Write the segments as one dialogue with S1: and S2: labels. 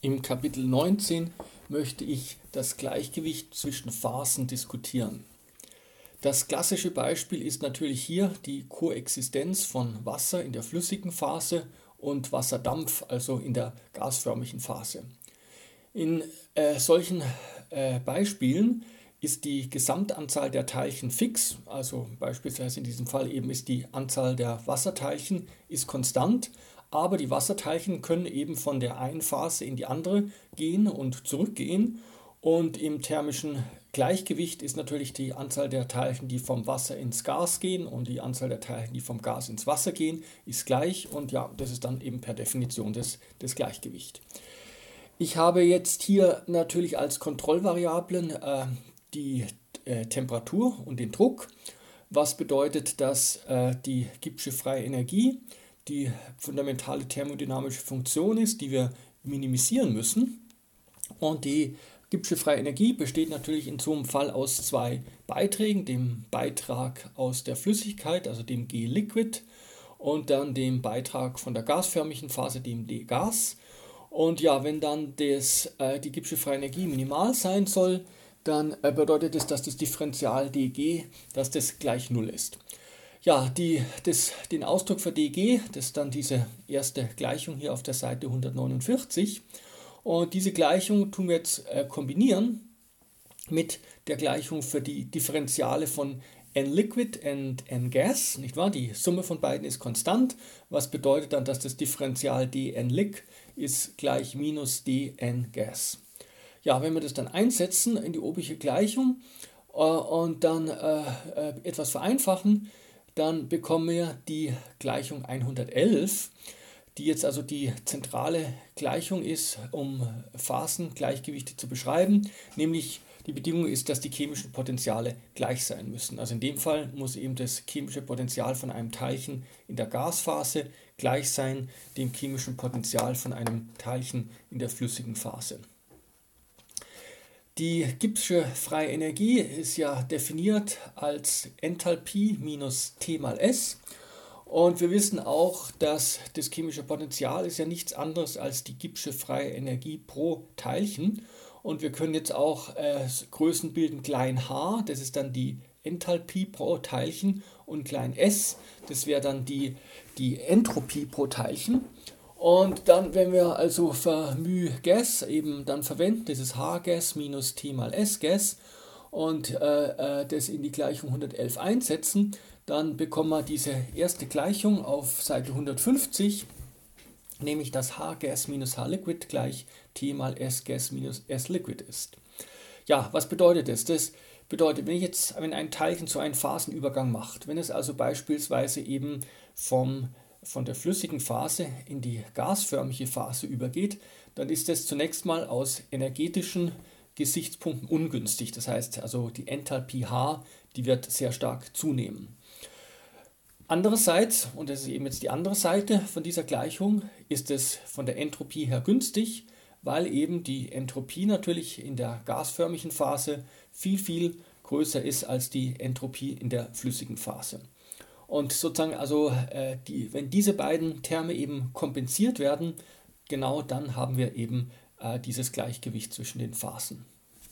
S1: Im Kapitel 19 möchte ich das Gleichgewicht zwischen Phasen diskutieren. Das klassische Beispiel ist natürlich hier die Koexistenz von Wasser in der flüssigen Phase und Wasserdampf, also in der gasförmigen Phase. In solchen Beispielen ist die Gesamtanzahl der Teilchen fix, also beispielsweise in diesem Fall eben ist die Anzahl der Wasserteilchen ist konstant, aber die Wasserteilchen können eben von der einen Phase in die andere gehen und zurückgehen. Und im thermischen Gleichgewicht ist natürlich die Anzahl der Teilchen, die vom Wasser ins Gas gehen, und die Anzahl der Teilchen, die vom Gas ins Wasser gehen, ist gleich. Und ja, das ist dann eben per Definition das Gleichgewicht. Ich habe jetzt hier natürlich als Kontrollvariablen die Temperatur und den Druck, was bedeutet, dass die Gibbsche freie Energie die fundamentale thermodynamische Funktion ist, die wir minimisieren müssen. Und die Gibbsche freie Energie besteht natürlich in so einem Fall aus zwei Beiträgen, dem Beitrag aus der Flüssigkeit, also dem G-Liquid, und dann dem Beitrag von der gasförmigen Phase, dem D-Gas. Und ja, wenn dann die Gibbsche freie Energie minimal sein soll, dann bedeutet es, dass das Differential dG, dass das gleich 0 ist. Ja, den Ausdruck für dG, das ist dann diese erste Gleichung hier auf der Seite 149. Und diese Gleichung tun wir jetzt kombinieren mit der Gleichung für die Differentiale von N-Liquid und N-Gas, nicht wahr? Die Summe von beiden ist konstant, was bedeutet dann, dass das Differential dN-Liq ist gleich minus dN-Gas. Ja, wenn wir das dann einsetzen in die obere Gleichung und dann etwas vereinfachen, dann bekommen wir die Gleichung 111, die jetzt also die zentrale Gleichung ist, um Phasengleichgewichte zu beschreiben. Nämlich die Bedingung ist, dass die chemischen Potenziale gleich sein müssen. Also in dem Fall muss eben das chemische Potential von einem Teilchen in der Gasphase gleich sein dem chemischen Potential von einem Teilchen in der flüssigen Phase. Die Gibbsche freie Energie ist ja definiert als Enthalpie minus T mal S. Und wir wissen auch, dass das chemische Potential ist ja nichts anderes als die Gibbsche freie Energie pro Teilchen. Und wir können jetzt auch Größen bilden, klein h, das ist dann die Enthalpie pro Teilchen, und klein s, das wäre dann die Entropie pro Teilchen. Und dann, wenn wir also für μ-Gas eben dann verwenden, das ist H-Gas minus T mal S-Gas, und das in die Gleichung 111 einsetzen, dann bekommen wir diese erste Gleichung auf Seite 150, nämlich dass H-Gas minus H-Liquid gleich T mal S-Gas minus S-Liquid ist. Ja, was bedeutet das? Das bedeutet, wenn ein Teilchen so einen Phasenübergang macht, wenn es also beispielsweise eben von der flüssigen Phase in die gasförmige Phase übergeht, dann ist das zunächst mal aus energetischen Gesichtspunkten ungünstig. Das heißt also, die Enthalpie H, die wird sehr stark zunehmen. Andererseits, und das ist eben jetzt die andere Seite von dieser Gleichung, ist es von der Entropie her günstig, weil eben die Entropie natürlich in der gasförmigen Phase viel, viel größer ist als die Entropie in der flüssigen Phase. Und sozusagen, also wenn diese beiden Terme eben kompensiert werden, genau dann haben wir eben dieses Gleichgewicht zwischen den Phasen.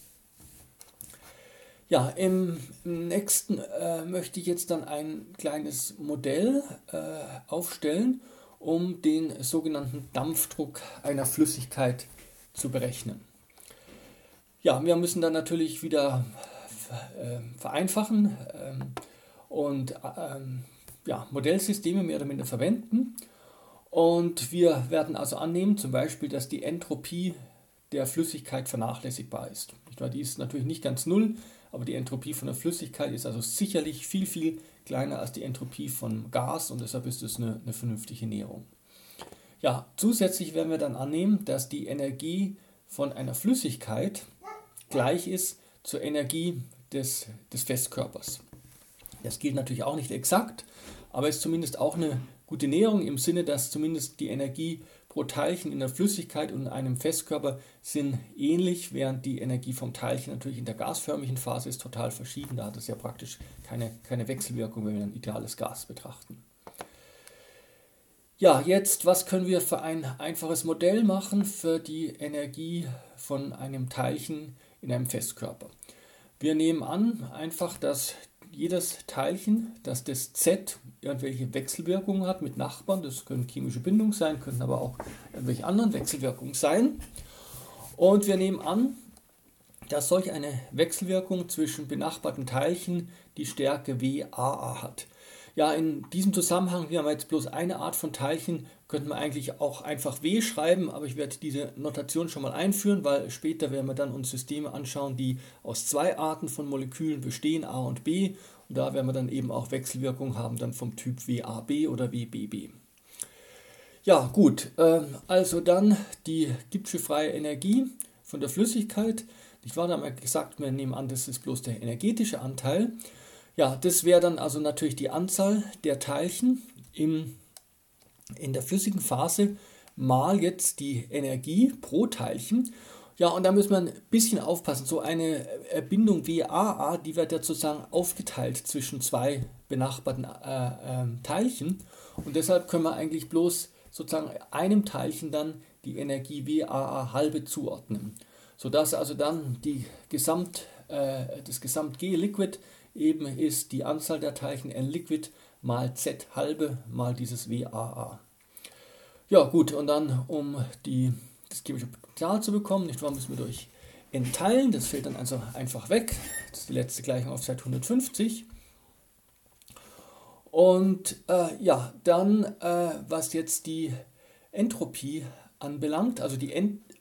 S1: Ja, im nächsten möchte ich jetzt dann ein kleines Modell aufstellen, um den sogenannten Dampfdruck einer Flüssigkeit zu berechnen. Ja, wir müssen dann natürlich wieder vereinfachen und Modellsysteme mehr oder minder verwenden. Und wir werden also annehmen, zum Beispiel, dass die Entropie der Flüssigkeit vernachlässigbar ist. Die ist natürlich nicht ganz null, aber die Entropie von der Flüssigkeit ist also sicherlich viel, viel kleiner als die Entropie von Gas, und deshalb ist es eine vernünftige Näherung. Ja, zusätzlich werden wir dann annehmen, dass die Energie von einer Flüssigkeit gleich ist zur Energie des Festkörpers. Das gilt natürlich auch nicht exakt, aber ist zumindest auch eine gute Näherung im Sinne, dass zumindest die Energie pro Teilchen in der Flüssigkeit und in einem Festkörper sind ähnlich, während die Energie vom Teilchen natürlich in der gasförmigen Phase ist total verschieden. Da hat es ja praktisch keine Wechselwirkung, wenn wir ein ideales Gas betrachten. Ja, jetzt, was können wir für ein einfaches Modell machen für die Energie von einem Teilchen in einem Festkörper? Wir nehmen an, einfach, dass jedes Teilchen, dass das Z irgendwelche Wechselwirkungen hat mit Nachbarn, das können chemische Bindungen sein, können aber auch irgendwelche anderen Wechselwirkungen sein. Und wir nehmen an, dass solch eine Wechselwirkung zwischen benachbarten Teilchen die Stärke WAA hat. Ja, in diesem Zusammenhang, wir haben jetzt bloß eine Art von Teilchen, könnte man eigentlich auch einfach W schreiben, aber ich werde diese Notation schon mal einführen, weil später werden wir dann uns Systeme anschauen, die aus zwei Arten von Molekülen bestehen, A und B, und da werden wir dann eben auch Wechselwirkungen haben, dann vom Typ WAB oder WBB. Ja, gut, also dann die Gibbsche freie Energie von der Flüssigkeit. Ich war da mal gesagt, wir nehmen an, das ist bloß der energetische Anteil. Ja, das wäre dann also natürlich die Anzahl der Teilchen in der flüssigen Phase mal jetzt die Energie pro Teilchen. Ja, und da muss man ein bisschen aufpassen. So eine Bindung WAA, die wird ja sozusagen aufgeteilt zwischen zwei benachbarten Teilchen. Und deshalb können wir eigentlich bloß sozusagen einem Teilchen dann die Energie WAA halbe zuordnen. Sodass also dann das Gesamt-G-Liquid eben ist die Anzahl der Teilchen N-Liquid mal Z halbe mal dieses WAA. Ja gut, und dann um das chemische Potenzial zu bekommen, nicht wahr, müssen wir durch N teilen, das fällt dann also einfach weg. Das ist die letzte Gleichung auf Seite 150. Und ja, dann was jetzt die Entropie anbelangt, also die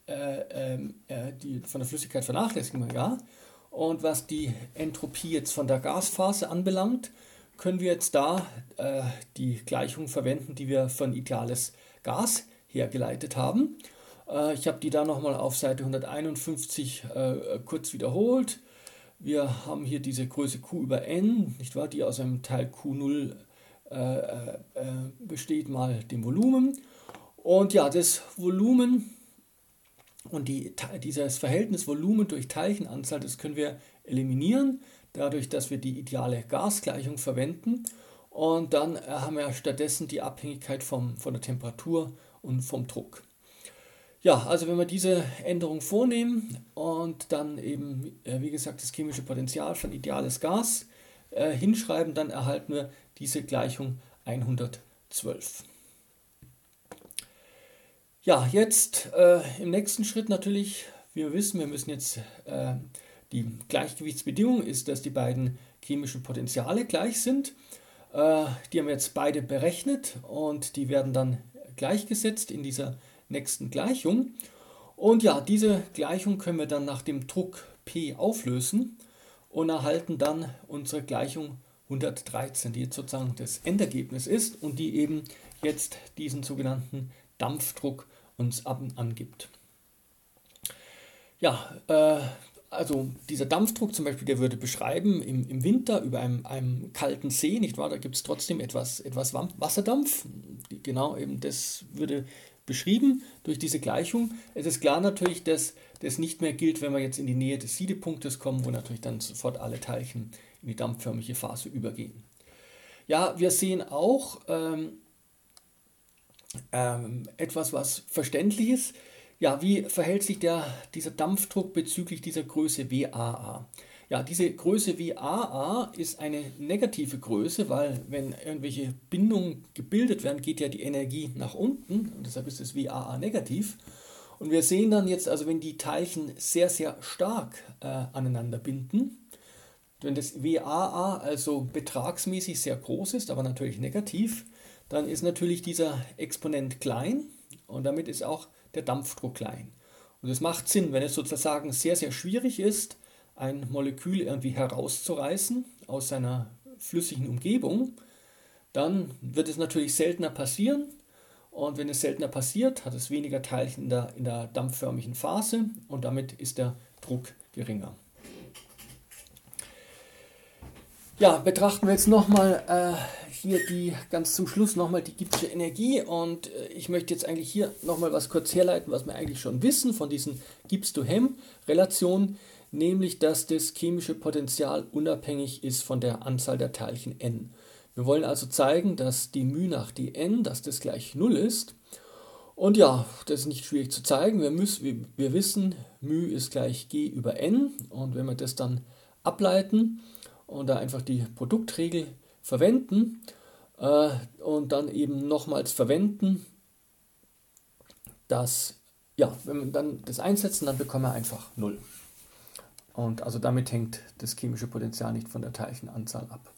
S1: von der Flüssigkeit vernachlässigen wir, ja. Und was die Entropie jetzt von der Gasphase anbelangt, können wir jetzt da die Gleichung verwenden, die wir von ideales Gas hergeleitet haben. Ich habe die da nochmal auf Seite 151 kurz wiederholt. Wir haben hier diese Größe Q über N, nicht wahr, die aus einem Teil Q0 besteht mal dem Volumen. Und ja, das Volumen und dieses Verhältnis Volumen durch Teilchenanzahl, das können wir eliminieren, dadurch, dass wir die ideale Gasgleichung verwenden. Und dann haben wir stattdessen die Abhängigkeit von der Temperatur und vom Druck. Ja, also wenn wir diese Änderung vornehmen und dann eben, wie gesagt, das chemische Potential von ideales Gas hinschreiben, dann erhalten wir diese Gleichung 112. Ja, jetzt im nächsten Schritt natürlich, wie wir wissen, wir müssen jetzt die Gleichgewichtsbedingung ist, dass die beiden chemischen Potenziale gleich sind. Die haben wir jetzt beide berechnet und die werden dann gleichgesetzt in dieser nächsten Gleichung. Und ja, diese Gleichung können wir dann nach dem Druck P auflösen und erhalten dann unsere Gleichung 113, die jetzt sozusagen das Endergebnis ist und die eben jetzt diesen sogenannten Dampfdruck uns angibt. Ja, also dieser Dampfdruck zum Beispiel, der würde beschreiben im Winter über einem kalten See, nicht wahr? Da gibt es trotzdem etwas Wasserdampf. Genau, eben das würde beschrieben durch diese Gleichung. Es ist klar natürlich, dass das nicht mehr gilt, wenn wir jetzt in die Nähe des Siedepunktes kommen, wo natürlich dann sofort alle Teilchen in die dampfförmige Phase übergehen. Ja, wir sehen auch etwas, was verständlich ist. Ja, wie verhält sich dieser Dampfdruck bezüglich dieser Größe WAA? Ja, diese Größe WAA ist eine negative Größe, weil wenn irgendwelche Bindungen gebildet werden, geht ja die Energie nach unten und deshalb ist das WAA negativ. Und wir sehen dann jetzt, also wenn die Teilchen sehr, sehr stark aneinander binden, wenn das WAA also betragsmäßig sehr groß ist, aber natürlich negativ, dann ist natürlich dieser Exponent klein und damit ist auch der Dampfdruck klein. Und es macht Sinn, wenn es sozusagen sehr, sehr schwierig ist, ein Molekül irgendwie herauszureißen aus seiner flüssigen Umgebung, dann wird es natürlich seltener passieren. Und wenn es seltener passiert, hat es weniger Teilchen in der dampfförmigen Phase und damit ist der Druck geringer. Ja, betrachten wir jetzt nochmal hier ganz zum Schluss nochmal die Gibbsche Energie und ich möchte jetzt eigentlich hier nochmal was kurz herleiten, was wir eigentlich schon wissen von diesen Gibbs-to-Hem-Relationen, nämlich dass das chemische Potenzial unabhängig ist von der Anzahl der Teilchen n. Wir wollen also zeigen, dass die μ nach dn, dass das gleich 0 ist. Und ja, das ist nicht schwierig zu zeigen. Wir wissen, μ ist gleich g über n. Und wenn wir das dann ableiten und da einfach die Produktregel verwenden und dann eben nochmals verwenden, wenn wir dann das einsetzen, dann bekommen wir einfach 0. Und also damit hängt das chemische Potential nicht von der Teilchenanzahl ab.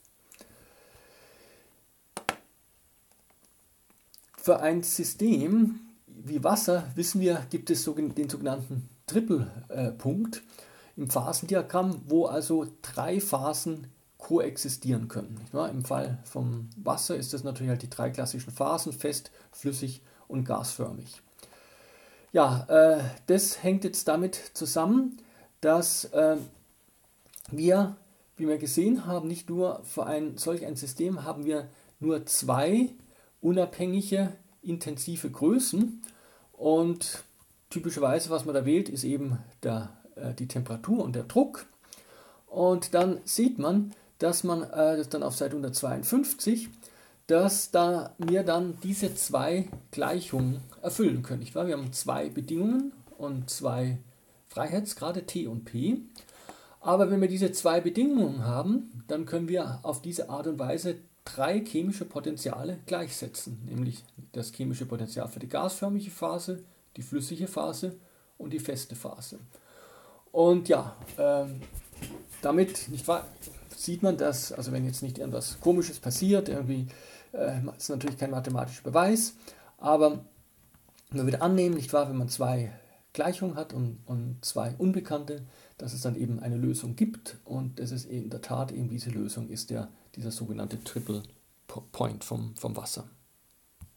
S1: Für ein System wie Wasser, wissen wir, gibt es den sogenannten Triple-Punkt im Phasendiagramm, wo also 3 Phasen koexistieren können. Im Fall vom Wasser ist das natürlich halt die 3 klassischen Phasen, fest, flüssig und gasförmig. Ja, das hängt jetzt damit zusammen, dass wir, wie wir gesehen haben, nicht nur für solch ein System haben wir nur 2 unabhängige intensive Größen und typischerweise, was man da wählt, ist eben die Temperatur und der Druck. Und dann sieht man, dass man das dann auf Seite 152, dass wir dann diese 2 Gleichungen erfüllen können. Nicht wahr? Wir haben 2 Bedingungen und 2 Freiheitsgrade T und P. Aber wenn wir diese 2 Bedingungen haben, dann können wir auf diese Art und Weise 3 chemische Potenziale gleichsetzen, nämlich das chemische Potential für die gasförmige Phase, die flüssige Phase und die feste Phase. Und ja, damit nicht wahr, sieht man, dass, also wenn jetzt nicht irgendwas Komisches passiert, irgendwie ist natürlich kein mathematischer Beweis, aber man würde annehmen, nicht wahr, wenn man 2 Gleichungen hat und 2 Unbekannte, dass es dann eben eine Lösung gibt und das ist in der Tat eben diese Lösung ist dieser sogenannte Triple Point vom Wasser.